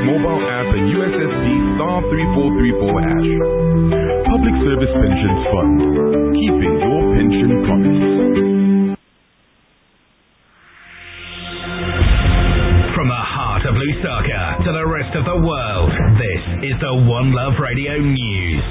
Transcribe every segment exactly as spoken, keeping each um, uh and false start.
mobile app and U S S D star three four three four hash. Public Service Pensions Fund, keeping your pension promise. From the heart of Lusaka to the rest of the world, this is the One Love Radio News.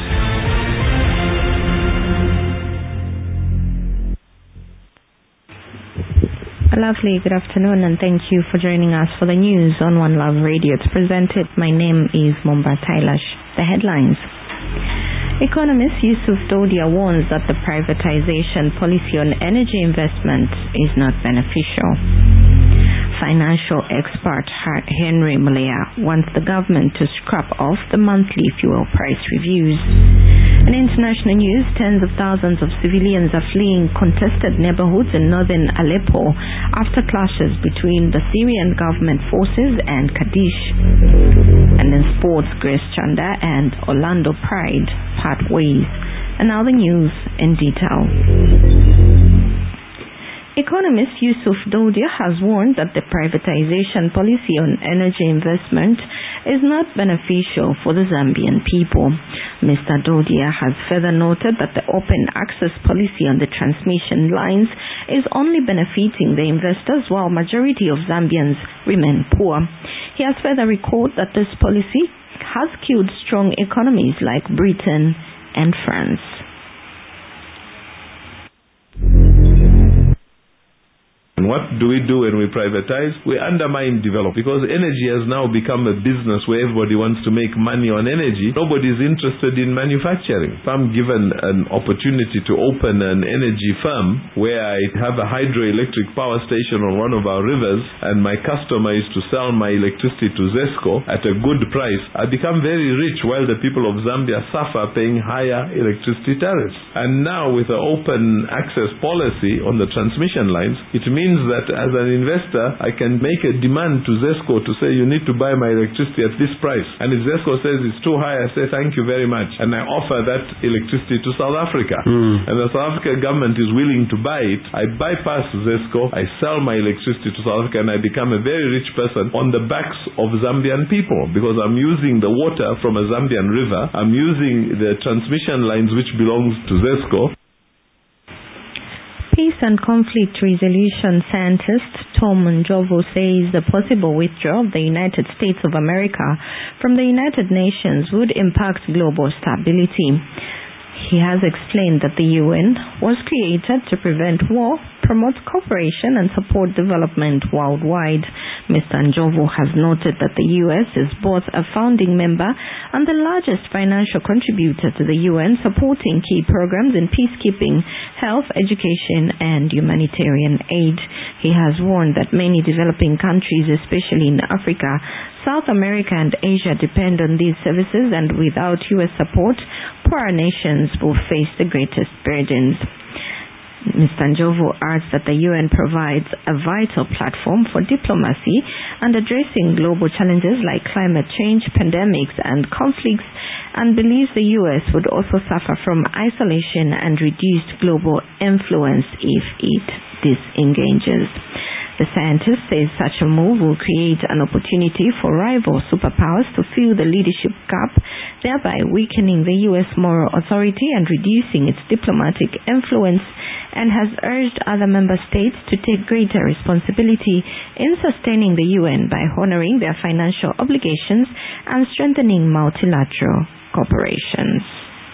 A lovely good afternoon, and thank you for joining us for the news on One Love Radio. It's presented. My name is Momba Tailash. The headlines. Economist Yusuf Dodia warns that the privatization policy on energy investment is not beneficial. Financial expert Henry Malaya wants the government to scrap off the monthly fuel price reviews. In international news, tens of thousands of civilians are fleeing contested neighborhoods in northern Aleppo after clashes between the Syrian government forces and Kaddish. And in sports, Grace Chanda and Orlando Pride part ways. And now the news in detail. Economist Yusuf Dodia has warned that the privatization policy on energy investment is not beneficial for the Zambian people. Mister Dodia has further noted that the open access policy on the transmission lines is only benefiting the investors while majority of Zambians remain poor. He has further recalled that this policy has killed strong economies like Britain and France. And what do we do when we privatize? We undermine development, because energy has now become a business where everybody wants to make money on energy. Nobody is interested in manufacturing. If I'm given an opportunity to open an energy firm where I have a hydroelectric power station on one of our rivers and my customer is to sell my electricity to ZESCO at a good price, I become very rich while the people of Zambia suffer paying higher electricity tariffs. And now with the open access policy on the transmission lines, it means means that as an investor, I can make a demand to ZESCO to say, you need to buy my electricity at this price. And if ZESCO says it's too high, I say, thank you very much. And I offer that electricity to South Africa. Mm. And the South African government is willing to buy it. I bypass ZESCO, I sell my electricity to South Africa, and I become a very rich person on the backs of Zambian people, because I'm using the water from a Zambian river. I'm using the transmission lines which belongs to ZESCO. Peace and conflict resolution scientist Tom Njovu says the possible withdrawal of the United States of America from the United Nations would impact global stability. He has explained that the U N was created to prevent war, promote cooperation, and support development worldwide. Mister Njovu has noted that the U S is both a founding member and the largest financial contributor to the U N, supporting key programs in peacekeeping, health, education, and humanitarian aid. He has warned that many developing countries, especially in Africa, South America, and Asia, depend on these services, and without U S support, poorer nations will face the greatest burdens. Mister Njovu adds that the U N provides a vital platform for diplomacy and addressing global challenges like climate change, pandemics, and conflicts, and believes the U S would also suffer from isolation and reduced global influence if it disengages. The scientist says such a move will create an opportunity for rival superpowers to fill the leadership gap, thereby weakening the U S moral authority and reducing its diplomatic influence, and has urged other member states to take greater responsibility in sustaining the U N by honoring their financial obligations and strengthening multilateral corporations.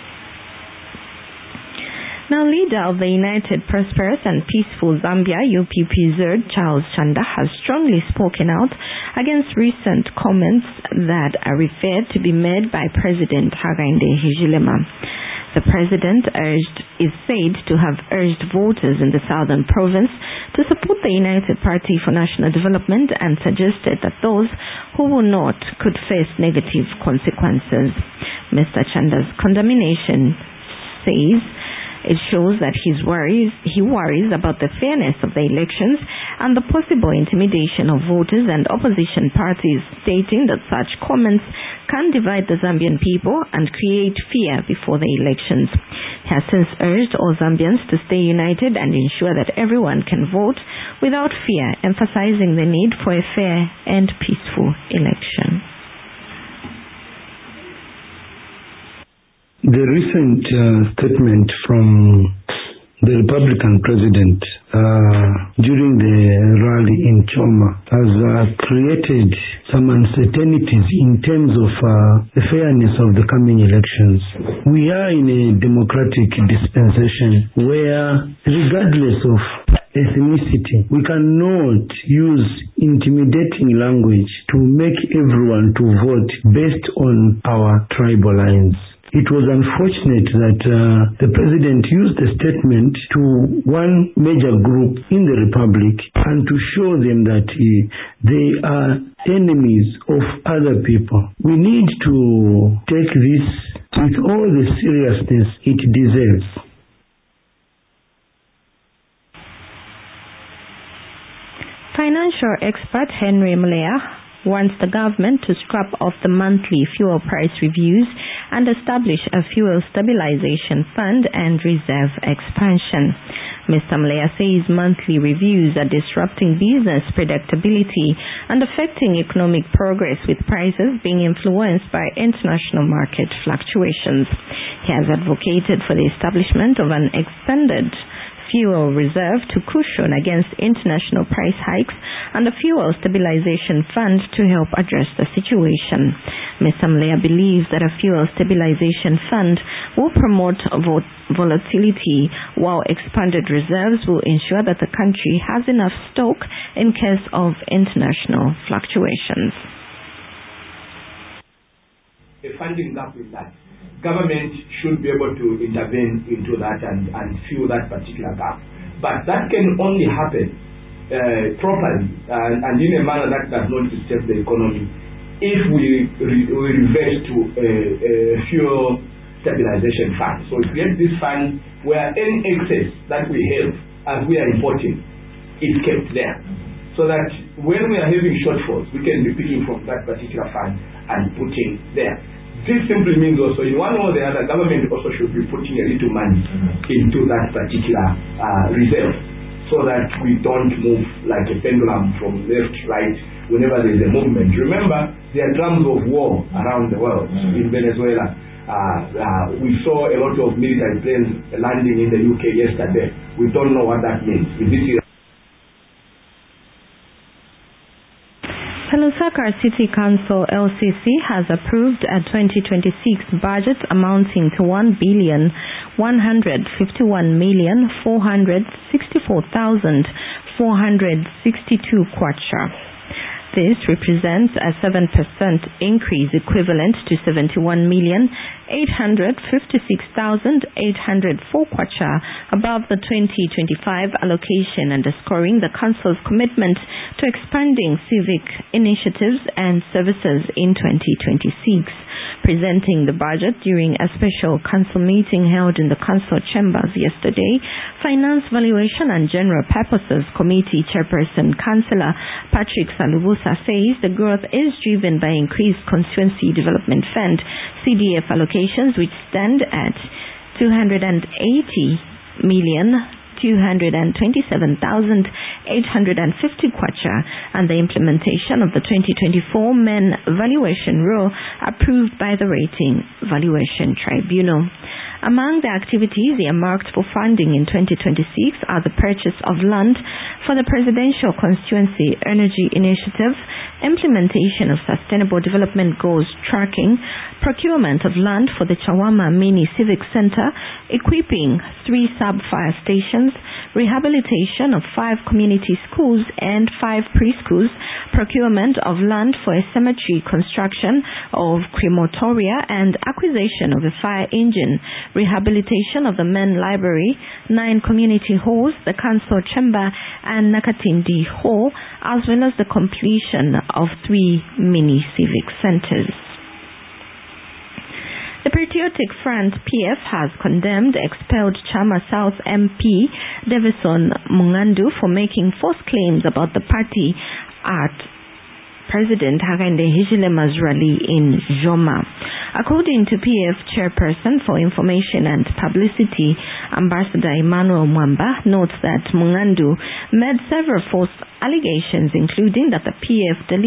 Now, leader of the United, Prosperous and Peaceful Zambia, U P P Z, Charles Chanda, has strongly spoken out against recent comments that are referred to be made by President Hakainde Hichilema. The president urged, is said to have urged voters in the southern province to support the United Party for National Development, and suggested that those who will not could face negative consequences. Mister Chanda's condemnation says it shows that his worries, he worries about the fairness of the elections and the possible intimidation of voters and opposition parties, stating that such comments can divide the Zambian people and create fear before the elections. He has since urged all Zambians to stay united and ensure that everyone can vote without fear, emphasizing the need for a fair and peaceful election. The recent uh, statement from the Republican president uh, during the rally in Choma has uh, created some uncertainties in terms of uh, the fairness of the coming elections. We are in a democratic dispensation where, regardless of ethnicity, we cannot use intimidating language to make everyone to vote based on our tribal lines. It was unfortunate that uh, the president used a statement to one major group in the republic and to show them that uh, they are enemies of other people. We need to take this with all the seriousness it deserves. Financial expert Henry Mlea wants the government to scrap off the monthly fuel price reviews and establish a fuel stabilization fund and reserve expansion. Mister Mlea says monthly reviews are disrupting business predictability and affecting economic progress, with prices being influenced by international market fluctuations. He has advocated for the establishment of an extended fuel reserve to cushion against international price hikes and a fuel stabilization fund to help address the situation. Mister Mlea believes that a fuel stabilization fund will promote vol- volatility, while expanded reserves will ensure that the country has enough stock in case of international fluctuations. A funding gap in that. Government should be able to intervene into that and, and fill that particular gap. But that can only happen uh, properly and, and in a manner that does not disturb the economy if we, re- we revert to a, a fuel stabilization fund. So we create this fund where any excess that we have as we are importing is kept there. So that when we are having shortfalls, we can be picking from that particular fund and putting there. This simply means also in one or the other, government also should be putting a little money mm-hmm. into that particular uh, reserve, so that we don't move like a pendulum from left, right, whenever there is a movement. Remember, there are drums of war around the world. Mm-hmm. In Venezuela, uh, uh, we saw a lot of military planes landing in the U K yesterday. We don't know what that means. Is this Lusaka City Council L C C has approved a twenty twenty-six budget amounting to one billion one hundred fifty-one million four hundred sixty-four thousand four hundred sixty-two kwacha. This represents a seven percent increase equivalent to seventy-one million eight hundred fifty-six thousand eight hundred four kwacha above the twenty twenty-five allocation, underscoring the Council's commitment to expanding civic initiatives and services in twenty twenty-six. Presenting the budget during a special Council meeting held in the Council chambers yesterday, Finance, Valuation and General Purposes Committee Chairperson Councillor Patrick Salubusa says the growth is driven by increased Constituency Development Fund C D F allocations, which stand at two hundred eighty million two hundred twenty-seven thousand eight hundred fifty kwacha, and the implementation of the twenty twenty-four M E N valuation rule approved by the Rating Valuation Tribunal. Among the activities earmarked for funding in twenty twenty-six are the purchase of land for the Presidential Constituency Energy Initiative, implementation of Sustainable Development Goals tracking, procurement of land for the Chawama Mini Civic Center, equipping three sub-fire stations, rehabilitation of five community schools and five preschools, procurement of land for a cemetery, construction of crematoria and acquisition of a fire engine, rehabilitation of the men library, nine community halls, the council chamber and Nakatindi Hall, as well as the completion of three mini civic centers. The Patriotic Front P F has condemned expelled Chama South M P Davison Mungandu for making false claims about the party at President Hakainde Hichilema's rally in Joma. According to P F Chairperson for Information and Publicity, Ambassador Emmanuel Mwamba notes that Mungandu made several false allegations, including that the P F delivered